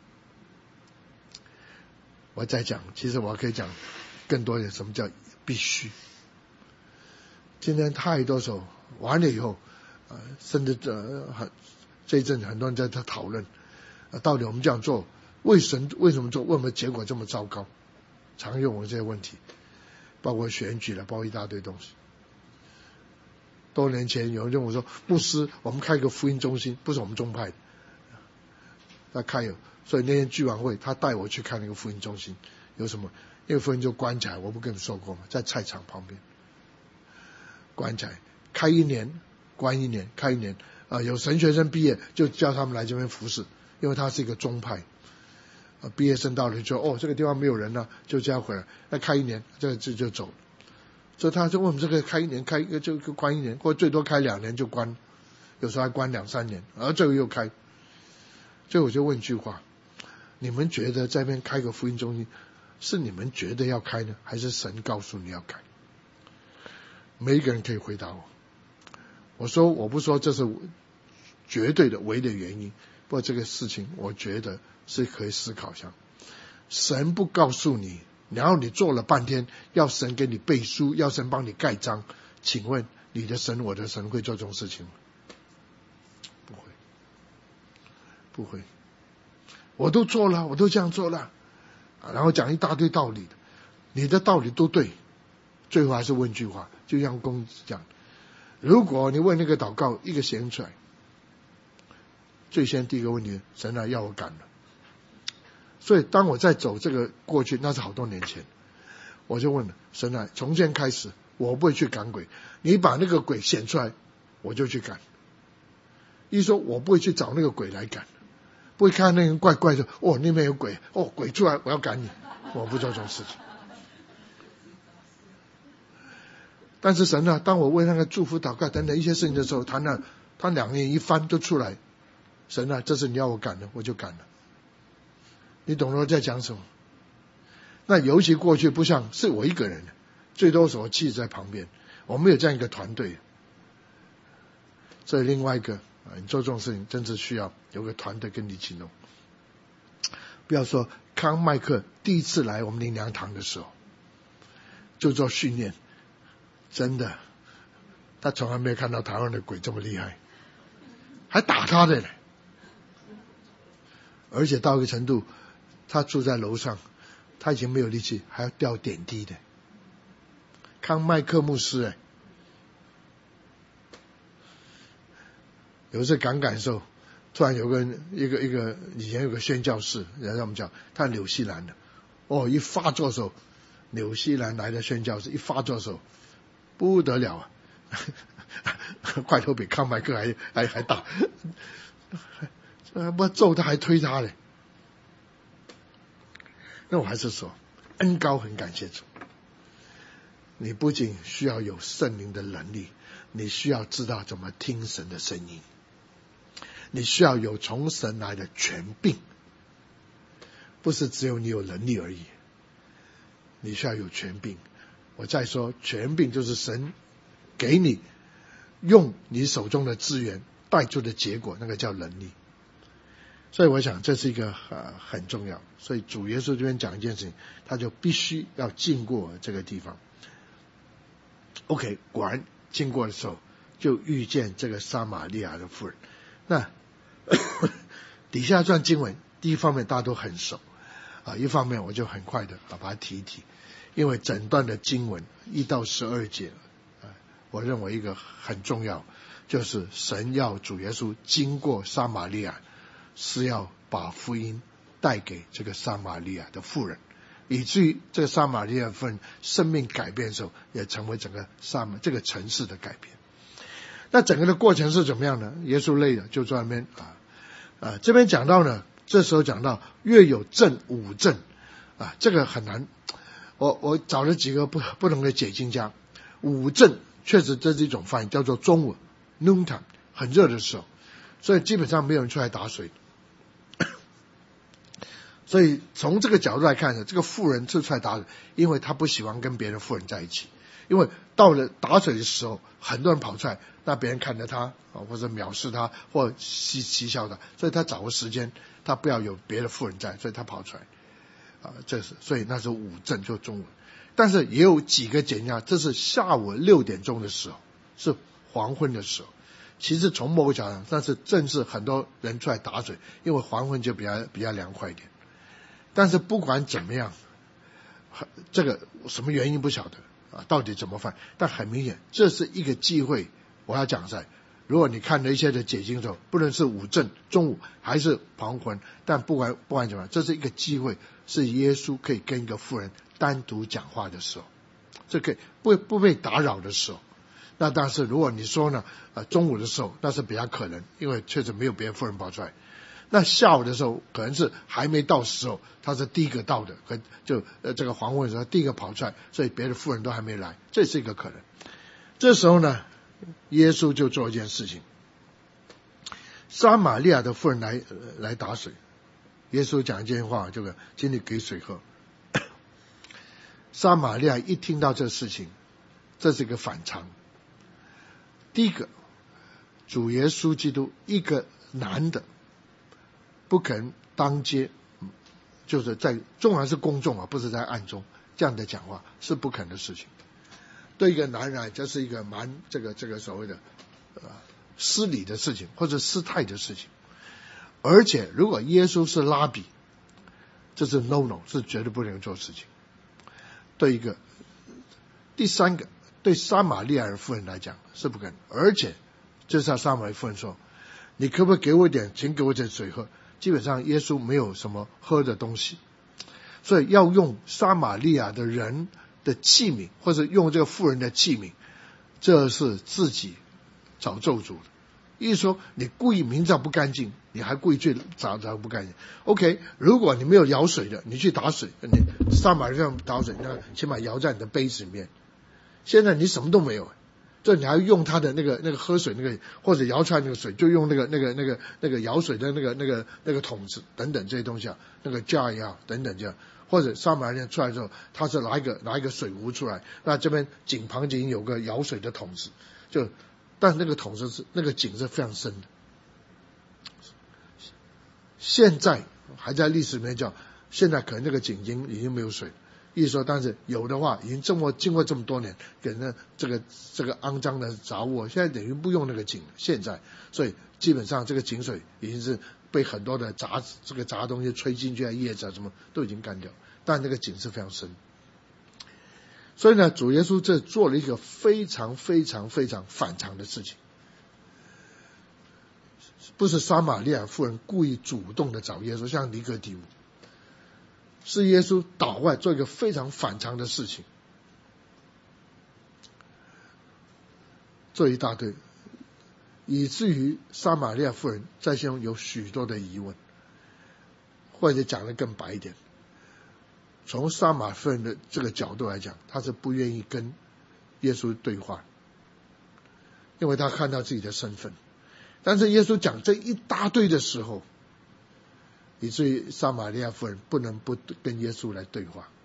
我再讲，其实我可以讲更多一点，什么叫必须。今天太多时候完了以后，呃，甚至这这一阵很多人在讨论，呃，到底我们这样做。为神为什么做？为什么结果这么糟糕？常用我这些问题，包括选举了，包括一大堆东西。多年前有人跟我说：“牧师，我们开一个福音中心，不是我们宗派的。”他开有，所以那天聚完会，他带我去看那个福音中心，有什么？因为福音就关起来，我不跟你说过吗？在菜场旁边关起来，开一年，关一年，开一年啊、呃！有神学生毕业，就叫他们来这边服侍，因为他是一个宗派。毕业生到了就哦，这个地方没有人了，就这样回来。那开一年，这个就就走了。所以他就问我们这个开一年，开一个就关一年，或最多开两年就关，有时候还关两三年，而最后又开。所以我就问一句话：你们觉得在那边开个福音中心，是你们觉得要开呢，还是神告诉你要开？每一个人可以回答我。我说我不说这是绝对的唯一的原因，不过这个事情我觉得。是可以思考一下，神不告诉你，然后你做了半天，要神给你背书，要神帮你盖章，请问你的神，我的神会做这种事情吗？不会，不会。我都做了，我都这样做了，然后讲一大堆道理的，你的道理都对，最后还是问句话，就像公子讲，如果你问那个祷告一个显出来，最先第一个问题，神啊要我赶了。所以当我在走这个过去，那是好多年前，我就问了神啊，从今天开始我不会去赶鬼，你把那个鬼显出来我就去赶。一说我不会去找那个鬼来赶，不会看那个人怪怪的，哦那边有鬼，哦鬼出来我要赶你，我不做这种事情。但是神啊，当我为那个祝福祷告等等一些事情的时候，他那他两眼一翻就出来，神啊，这是你要我赶的，我就赶了。你懂了我在讲什么？那尤其过去不像是我一个人，最多是我妻子在旁边，我们有这样一个团队。所以另外一个啊，你做这种事情真是需要有个团队跟你一起弄。不要说康麦克第一次来我们灵粮堂的时候就做训练，真的他从来没有看到台湾的鬼这么厉害，还打他的呢，而且到一个程度他住在楼上，他已经没有力气，还要吊点滴的。康麦克牧师哎，有一次赶赶的时候，突然有个一个一个以前有个宣教士，人家我们讲他纽西兰的，哦，一发作的时候，纽西兰来的宣教士一发作的时候不得了啊，块头比康麦克还还还大，不揍他还推他嘞。那我还是说，恩高很感谢主。你不仅需要有圣灵的能力，你需要知道怎么听神的声音，你需要有从神来的权柄，不是只有你有能力而已，你需要有权柄。我再说，权柄就是神给你用你手中的资源带出的结果，那个叫能力。所以我想这是一个、呃、很重要。所以主耶稣这边讲一件事情，他就必须要经过这个地方。OK， 果然经过的时候就遇见这个撒玛利亚的妇人。那底下这段经文，第一方面大家都很熟啊，一方面我就很快的把它提一提，因为整段的经文一到十二节，啊，我认为一个很重要，就是神要主耶稣经过撒玛利亚，是要把福音带给这个撒玛利亚的妇人，以至于这个撒玛利亚妇人生命改变的时候，也成为整个撒玛这个城市的改变。那整个的过程是怎么样呢？耶稣累了就在那边啊啊，这边讲到呢，这时候讲到月有正午正啊，这个很难。我我找了几个不不同的解经家，午正确实这是一种翻译，叫做中午 noontime， 很热的时候，所以基本上没有人出来打水。所以从这个角度来看呢，这个妇人出来打水，因为她不喜欢跟别的妇人在一起，因为到了打水的时候，很多人跑出来，那别人看着她或者藐视她或嬉嬉笑她，所以她找个时间，她不要有别的妇人在，所以她跑出来啊，这是所以那是午正就中午。但是也有几个解经家，这是下午六点钟的时候，是黄昏的时候。其实从某个角度上，那是正是很多人出来打水，因为黄昏就比较比较凉快一点。但是不管怎么样，这个什么原因不晓得啊，到底怎么翻？但很明显，这是一个机会。我要讲在，如果你看了一些的解经的时候，不论是午正、中午还是黄昏，但不管不管怎么样，这是一个机会，是耶稣可以跟一个妇人单独讲话的时候，这可以不不被打扰的时候。那但是如果你说呢，呃，中午的时候那是比较可能，因为确实没有别的妇人跑出来。那下午的时候可能是还没到时候，他是第一个到的，可就呃这个黄昏的时候第一个跑出来，所以别的妇人都还没来，这是一个可能。这时候呢，耶稣就做一件事情，撒玛利亚的妇人来、呃、来打水，耶稣讲一件话，这个请你给水喝。撒玛利亚一听到这事情，这是一个反常。第一个，主耶稣基督一个男的不肯当街，就是在纵然是公众啊，不是在暗中这样的讲话，是不肯的事情。对一个男人，这是一个蛮这个这个所谓的呃失礼的事情，或者失态的事情。而且如果耶稣是拉比，这是 no no， 是绝对不能做事情。对一个第三个，对撒玛利亚人妇人来讲是不可能。而且就是撒玛利亚妇人说，你可不可以给我一点，请给我点水喝。基本上耶稣没有什么喝的东西，所以要用撒玛利亚的人的器皿，或者用这个妇人的器皿，这是自己找咒诅的。意思说你故意明知道不干净，你还故意去找找不干净。 OK， 如果你没有舀水的，你去打水，你撒玛利亚打水，那起码舀在你的杯子里面。现在你什么都没有，这你还用他的那个那个喝水那个，或者舀出来那个水，就用那个那个那个那个舀水的那个那个那个桶子等等这些东西啊，那个 jar 呀等等这样。或者撒玛利亚出来之后，他是拿一个拿一个水壶出来，那这边井旁边有个舀水的桶子，就但那个桶子是那个井是非常深的。现在还在历史里面叫，现在可能那个井已经已经没有水。意思说，但是有的话，已经这么经过这么多年，给那这个这个肮脏的杂物，现在等于不用那个井了。现在，所以基本上这个井水已经是被很多的杂这个杂东西吹进去啊，叶子啊什么都已经干掉，但那个井是非常深。所以呢，主耶稣这做了一个非常非常非常反常的事情，不是撒玛利亚妇人故意主动的找耶稣，像尼哥底母，是耶稣倒外做一个非常反常的事情，做一大堆，以至于撒玛利亚妇人在心中有许多的疑问，或者讲得更白一点，从撒玛利亚妇人的这个角度来讲，她是不愿意跟耶稣对话，因为她看到自己的身份。但是耶稣讲这一大堆的时候，以至于撒玛利亚妇人不能不跟耶稣来对话。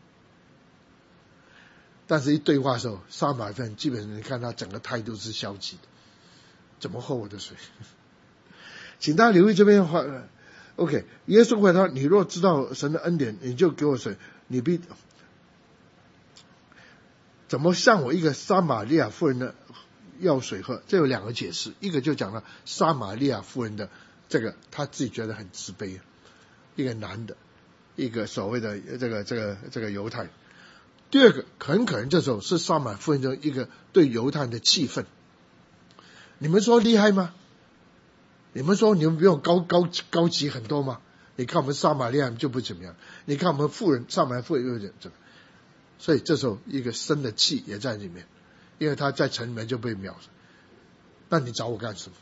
但是一对话的时候，撒玛利亚妇人基本上你看他整个态度是消极的，怎么喝我的水？请大家留意这边的话 ，OK， 耶稣回答：你若知道神的恩典，你就给我水，你必怎么向我一个撒玛利亚妇人的要水喝？这有两个解释，一个就讲了撒玛利亚妇人的这个他自己觉得很自卑，一个男的，一个所谓的这个这个这个犹太。第二个很可能这时候是撒玛利亚妇人的一个对犹太人的气愤。你们说厉害吗？你们说你们不用高高高级很多吗？你看我们撒玛利亚人就不怎么样，你看我们妇人撒玛利亚妇人又怎么？所以这时候一个生的气也在里面，因为他在城里面就被秒了。那你找我干什么？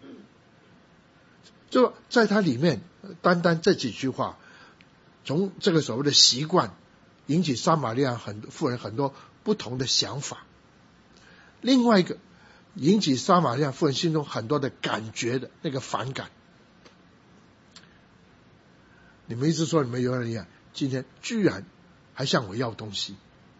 就在他里面，单单这几句话，从这个所谓的习惯，引起撒玛利亚很多妇人很多不同的想法。另外一个，引起撒玛利亚妇人心中很多的感觉的那个反感。你们一直说你们犹太人一样，今天居然还向我要东西，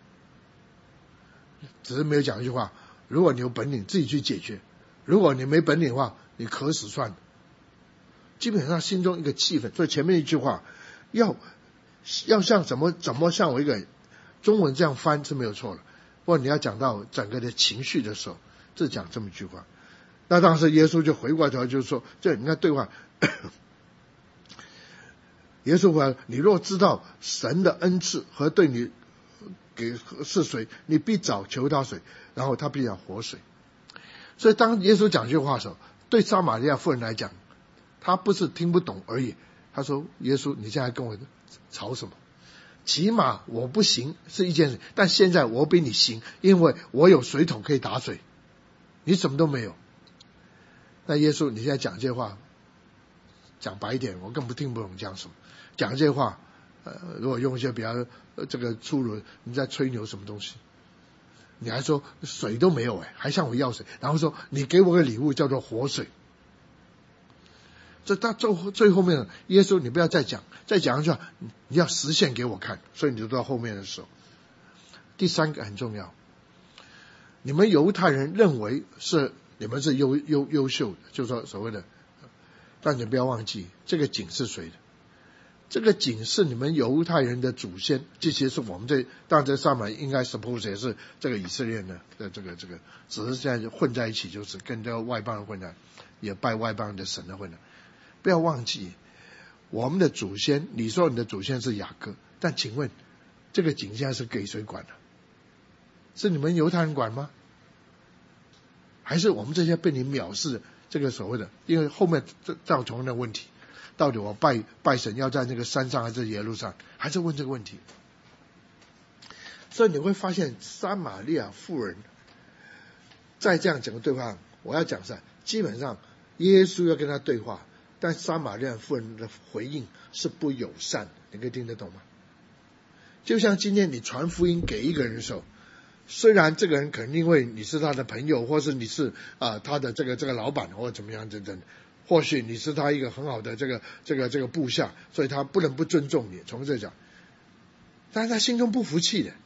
只是没有讲一句话：如果你有本领，自己去解决；如果你没本领的话，你渴死算了。基本上心中一个气氛，所以前面一句话要要像怎么怎么像我一个中文这样翻是没有错的，不过你要讲到整个的情绪的时候，这讲这么一句话。那当时耶稣就回过头就是说，这你看对话，耶稣回来，你若知道神的恩赐和对你给是水，你必早求他水，然后他必要活水。所以当耶稣讲这句话的时候，对撒玛利亚妇人来讲，他不是听不懂而已。他说：耶稣，你现在跟我吵什么？起码我不行是一件事，但现在我比你行，因为我有水桶可以打水，你什么都没有。那耶稣，你现在讲这话，讲白一点，我根本听不懂讲什么。讲这话，呃，如果用一些比较、呃、这个粗鲁，你在吹牛什么东西？你还说水都没有哎，还向我要水，然后说你给我个礼物叫做活水。这到最最后面，耶稣你不要再讲，再讲下去，你要实现给我看。所以你就到后面的时候，第三个很重要，你们犹太人认为是你们是优优优秀的，就是说所谓的，但你不要忘记这个井是谁的？这个井是你们犹太人的祖先，这些是我们这，当然这上面应该 suppose 也是这个以色列人的这个这个，只是现在混在一起，就是跟这个外邦人混在，也拜外邦人的神的混在。不要忘记，我们的祖先，你说你的祖先是雅各，但请问这个井现在是给谁管的？是你们犹太人管吗？还是我们这些被你藐视这个所谓的？因为后面造成的问题，到底我拜拜神要在那个山上还是耶路撒冷？还是问这个问题？所以你会发现撒玛利亚妇人在这样整个对话，我要讲是基本上耶稣要跟他对话，但撒玛利亚妇人的回应是不友善的，你可以听得懂吗？就像今天你传福音给一个人的时候，虽然这个人可能因为你是他的朋友，或是你是啊、呃、他的这个这个老板或者怎么样等等，或许你是他一个很好的这个这个这个部下，所以他不能不尊重你，从这讲，但是他心中不服气的。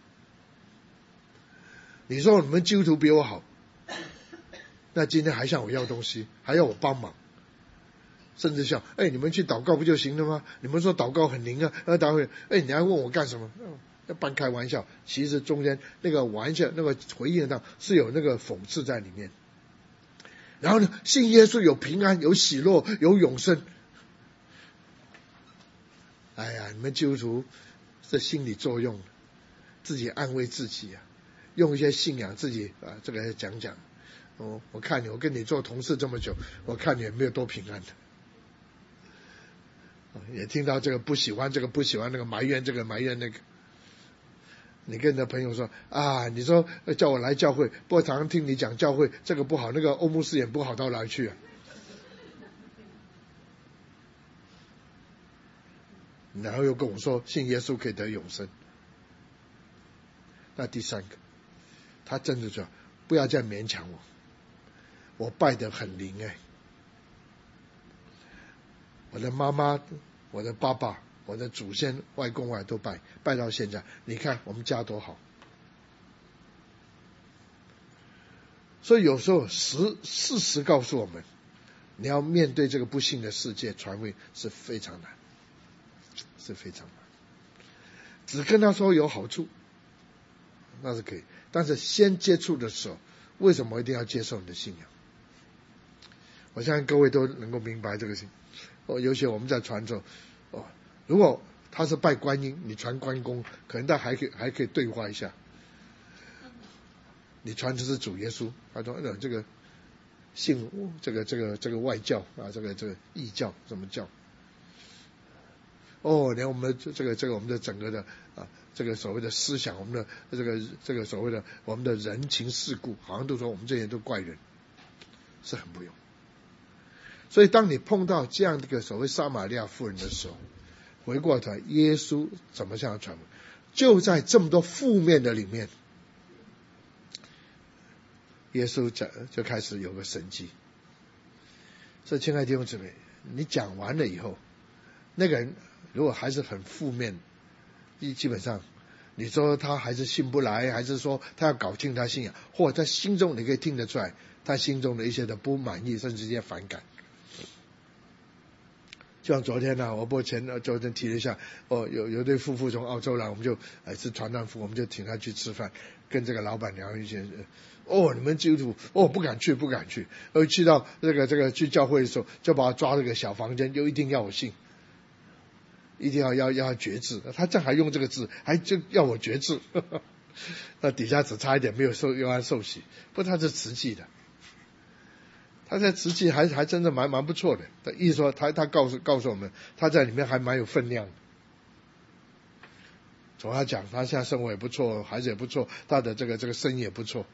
你说你们基督徒比我好，那今天还向我要东西，还要我帮忙，甚至像哎，你们去祷告不就行了吗？你们说祷告很灵啊，那祷告哎，你还问我干什么？要半开玩笑，其实中间那个玩笑那个回应上是有那个讽刺在里面。然后呢，信耶稣有平安，有喜乐，有永生， 们基督徒是心理作用，自己安慰自己啊，用一些信仰自己啊这个讲讲。哦，我看你，我跟你做同事这么久，我看你也没有多平安的。也听到这个不喜欢这个不喜欢那个，埋怨这个埋怨那个。你跟你的朋友说啊，你说叫我来教会，不过常常听你讲教会这个不好，那个欧牧师也不好到哪里去啊。然后又跟我说信耶稣可以得永生。那第三个，他真的说不要这样勉强我，我拜得很灵哎，我的妈妈、我的爸爸、我的祖先、外公外都拜，拜到现在，你看我们家多好。所以有时候实事实告诉我们，你要面对这个不幸的世界传福音是非常难，是非常难。只跟他说有好处，那是可以，但是先接触的时候，为什么一定要接受你的信仰？我相信各位都能够明白这个事。哦，尤其我们在传授，哦，如果他是拜观音，你传关公，可能他还可以还可以对话一下。你传的是主耶稣，他说这个信这个这个这个外教啊，这个这个异教怎么叫？哦，连我们的这个这个我们的整个的啊这个所谓的思想，我们的这个这个所谓的我们的人情世故，好像都说我们这些都怪人，是很不用。所以当你碰到这样的一个所谓撒玛利亚妇人的时候，回过头来，耶稣怎么向她传福音？就在这么多负面的里面，耶稣讲就开始有个神迹。所以亲爱的弟兄姊妹，你讲完了以后，那个人如果还是很负面，基本上你说他还是信不来，还是说他要搞清他信仰，或者在心中你可以听得出来他心中的一些的不满意，甚至一些反感。就像昨天呢、啊，我不前昨天提了一下，哦，有有对夫妇从澳洲来，我们就哎是传道夫，我们就请他去吃饭，跟这个老板聊一些，哦，你们基督徒，哦不敢去不敢去，而去到这个这个去教会的时候，就把他抓这个小房间，就一定要我信，一定要要要决志，他这还用这个字，还就要我决志，呵呵，那底下只差一点没有受，又要受洗，不，他是慈济的。他在慈济还还真的蛮蛮不错的，他意思说他他告诉告诉我们，他在里面还蛮有分量的。从他讲，他现在生活也不错，孩子也不错，他的这个这个生意也不错。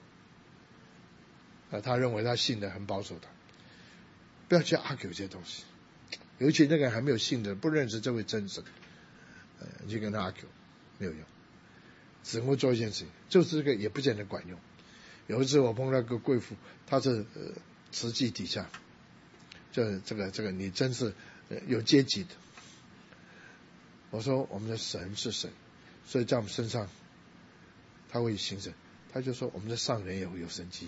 啊，他认为他信的很保守的，不要去 argue 这些东西，尤其那个还没有信的，不认识这位真神，呃，你去跟他 argue 没有用，只能够做一件事情，就是这个也不见得管用。有一次我碰到一个贵妇，她是呃。慈济底下，这这个这个你真是有阶级的。我说我们的神是神，所以在我们身上他会行神。他就说我们的上人也会有神迹，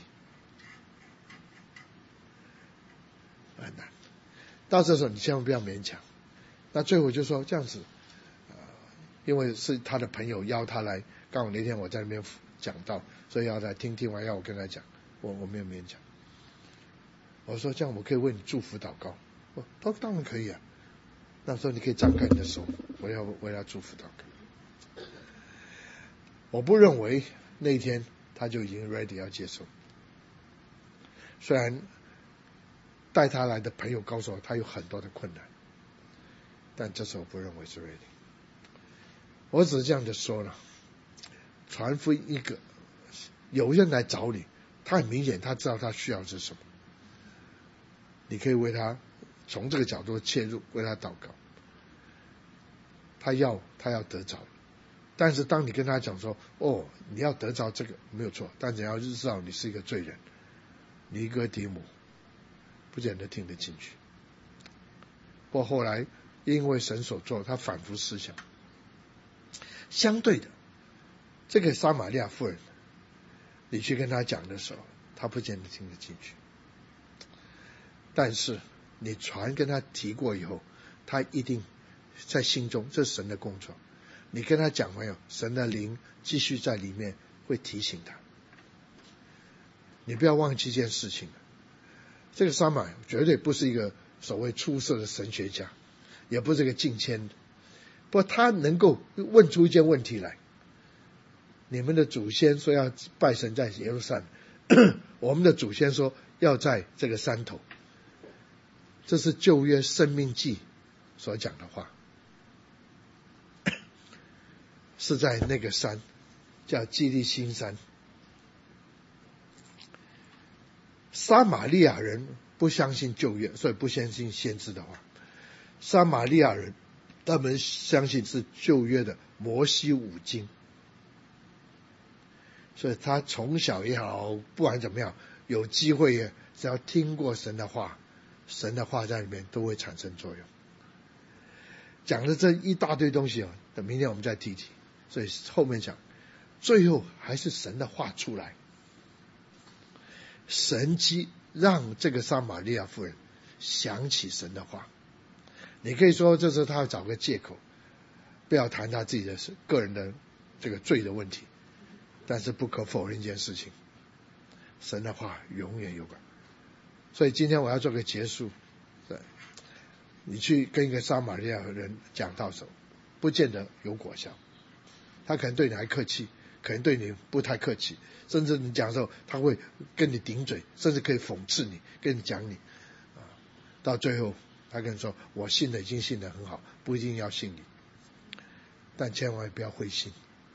很难。到这时候你千万不要勉强。那最后就说这样子，呃，因为是他的朋友邀他来，刚好那天我在那边讲道，所以要来听听完要我跟他讲，我我没有勉强。我说这样我可以为你祝福祷告，他说当然可以啊。那时候你可以张开你的手，我要为他祝福祷告。我不认为那一天他就已经 ready 要接受，虽然带他来的朋友告诉我他有很多的困难，但这时候我不认为是 ready。我只是这样的说了，传福音一个，有人来找你，他很明显他知道他需要是什么。你可以为他从这个角度切入，为他祷告。他要他要得着，但是当你跟他讲说，哦，你要得着这个没有错，但你要知道你是一个罪人，尼哥底母不见得听得进去。不过后来因为神所做，他反复思想。相对的，这个撒玛利亚妇人，你去跟他讲的时候，他不见得听得进去。但是你传跟他提过以后，他一定在心中，这是神的工作。你跟他讲完以后，神的灵继续在里面会提醒他。你不要忘记一件事情，这个撒玛绝对不是一个所谓出色的神学家，也不是一个敬谦的， 不过他能够问出一件问题来，你们的祖先说要拜神在耶路撒冷，我们的祖先说要在这个山头，这是旧约申命记所讲的话，是在那个山叫基利心山。撒玛利亚人不相信旧约，所以不相信先知的话。撒玛利亚人他们相信是旧约的摩西五经，所以他从小也好，不管怎么样，有机会也只要听过神的话，神的话在里面都会产生作用。讲了这一大堆东西哦，等明天我们再提提。所以后面讲，最后还是神的话出来，神迹让这个撒玛利亚妇人想起神的话。你可以说这是他要找个借口，不要谈他自己的个人的这个罪的问题，但是不可否认一件事情，神的话永远有关。所以今天我要做个结束，你去跟一个撒玛利亚人讲道时候，不见得有果效，他可能对你还客气，可能对你不太客气，甚至你讲的时候他会跟你顶嘴，甚至可以讽刺你，跟你讲你，到最后他跟你说我信的已经信得很好，不一定要信你，但千万不要灰心，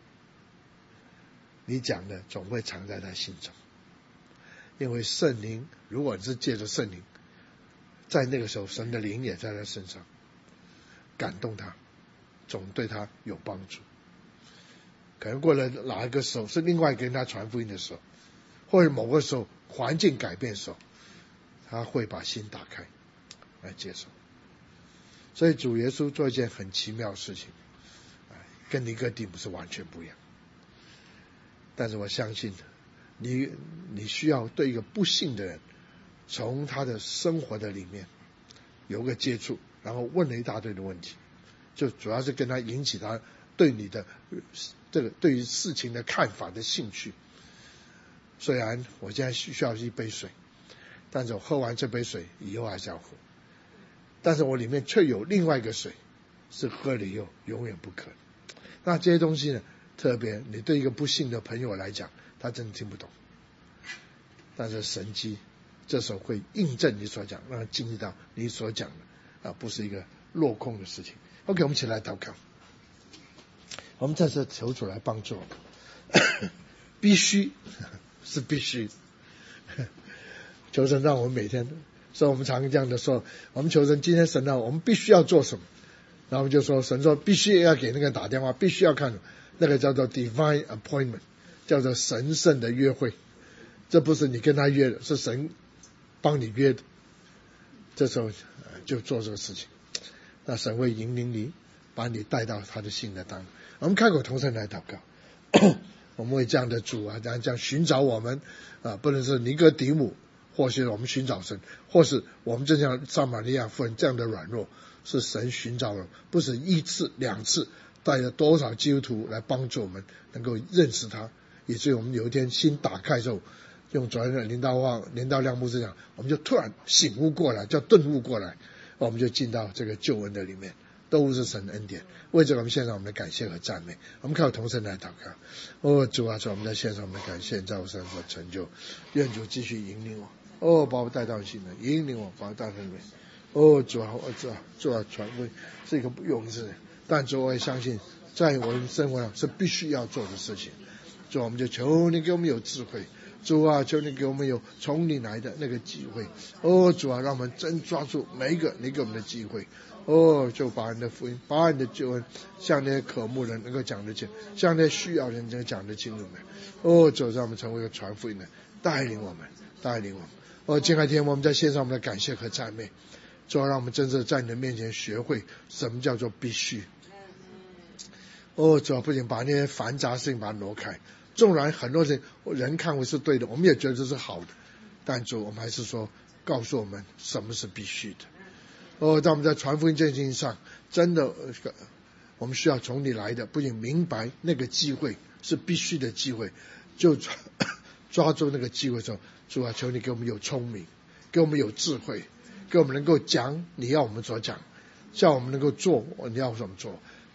你讲的总会藏在他心中，因为圣灵，如果你是借着圣灵，在那个时候神的灵也在他身上感动他，总对他有帮助。可能过了哪一个时候是另外一个人他传福音的时候，或者某个时候环境改变的时候，他会把心打开来接受。所以主耶稣做一件很奇妙的事情，跟尼哥底母是完全不一样。但是我相信你你需要对一个不信的人，从他的生活的里面有个接触，然后问了一大堆的问题，就主要是跟他引起他对你的这个对于事情的看法的兴趣。虽然我现在需要一杯水，但是我喝完这杯水以后还是要喝，但是我里面却有另外一个水，是喝了以后永远不渴。那这些东西呢，特别你对一个不信的朋友来讲，他真的听不懂，但是神迹这时候会印证你所讲，让他经历到你所讲的啊，不是一个落空的事情。 OK， 我们一起来祷告。我们在这求主来帮助我们，必须是必须，求神让我们每天，所以我们常这样的说，我们求神今天神让我们必须要做什么，然后我们就说神说必须要给那个人打电话，必须要看那个叫做 divine appointment， 叫做神圣的约会，这不是你跟他约的，是神帮你约的，这时候就做这个事情，那神会引领你，把你带到他的心的当中。我们开口同声来祷告，我们为这样的主啊，这样这样寻找我们啊，不论是尼哥底母，或是我们寻找神，或是我们就像撒玛利亚妇人这样的软弱，是神寻找了，不是一次两次，带了多少基督徒来帮助我们能够认识他，以至于我们有一天心打开之后，用昨天的林道旺林道亮牧师讲，我们就突然醒悟过来，叫顿悟过来，我们就进到这个救恩的里面，都是神的恩典。为这个我们献上我们的感谢和赞美，我们靠同声来祷告。哦，主啊，主，我们在献上我们的感谢，在我身上所成就，愿主继续引领我，哦，把我带到新的，引领我，把我带到里面。哦，主啊，主啊，主啊，传福音是一个不容易的事，但主我也相信，在我们生活上是必须要做的事情。主，我们就求你给我们有智慧。主啊，求你给我们有从你来的那个机会。哦，主啊，让我们真抓住每一个你给我们的机会。哦，就把你的福音，把你的救恩，向那些渴慕人能够讲得清，向那些需要人能够讲得清楚。哦，主，让我们成为一个传福音的，带领我们，带领我们。哦，今天我们在献上我们的感谢和赞美。主啊，让我们真正在你的面前学会什么叫做必须。哦，主啊，不仅把那些繁杂事情把它挪开，纵然很多人人看为是对的，我们也觉得这是好的，但主，我们还是说告诉我们什么是必须的。哦，在我们在传福音这件事情上，真的我们需要从你来的，不仅明白那个机会是必须的机会，就抓抓住那个机会之后，主啊，求你给我们有聪明，给我们有智慧，给我们能够讲你要我们所讲，叫我们能够做你要怎么做，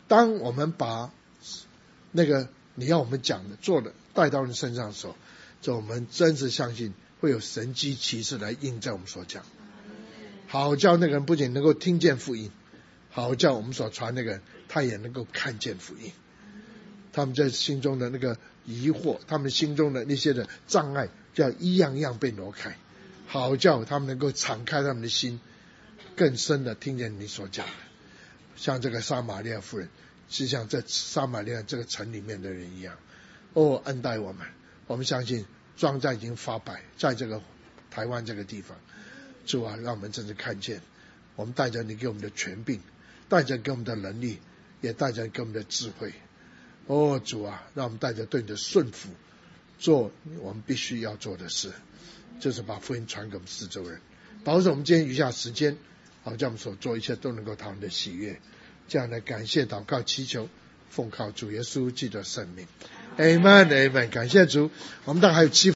当我们把那个你要我们讲的做的带到人身上的时候，就我们真是相信会有神迹奇事来印证我们所讲，好叫那个人不仅能够听见福音，好叫我们所传那个人他也能够看见福音，他们在心中的那个疑惑，他们心中的那些的障碍就要一样一样被挪开，好叫他们能够敞开他们的心，更深的听见你所讲的。像这个撒玛利亚妇人是像这撒玛利亚这个城里面的人一样，哦，恩待我们，我们相信庄稼已经发白，在这个台湾这个地方，主啊，让我们真正看见，我们带着你给我们的权柄，带着给我们的能力，也带着给我们的智慧，哦，主啊，让我们带着对你的顺服，做我们必须要做的事，就是把福音传给我们四周人。保守我们今天余下时间，好叫我们所做一切都能够讨你的喜悦，这样的感谢祷告祈求，奉靠主耶稣基督的圣名， Amen Amen。 感谢主，我们大概还有七